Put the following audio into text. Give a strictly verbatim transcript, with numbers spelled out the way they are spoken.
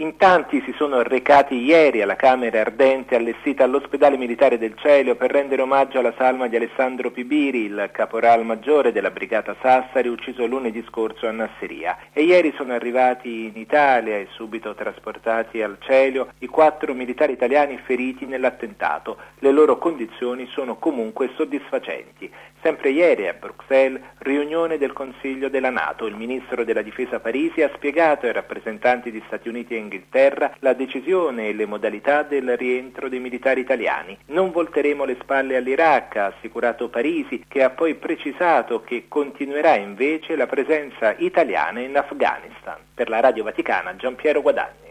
In tanti si sono recati ieri alla Camera Ardente allestita all'ospedale militare del Celio per rendere omaggio alla salma di Alessandro Pibiri, il caporal maggiore della brigata Sassari, ucciso lunedì scorso a Nasseria. E ieri sono arrivati in Italia e subito trasportati al Celio i quattro militari italiani feriti nell'attentato. Le loro condizioni sono comunque soddisfacenti. Sempre ieri a Bruxelles, riunione del Consiglio della NATO. Il ministro della Difesa Parisi ha spiegato ai rappresentanti di Stati Uniti e Inghilterra la decisione e le modalità del rientro dei militari italiani. Non volteremo le spalle all'Iraq, ha assicurato Parisi, che ha poi precisato che continuerà invece la presenza italiana in Afghanistan. Per la Radio Vaticana, Giampiero Guadagni.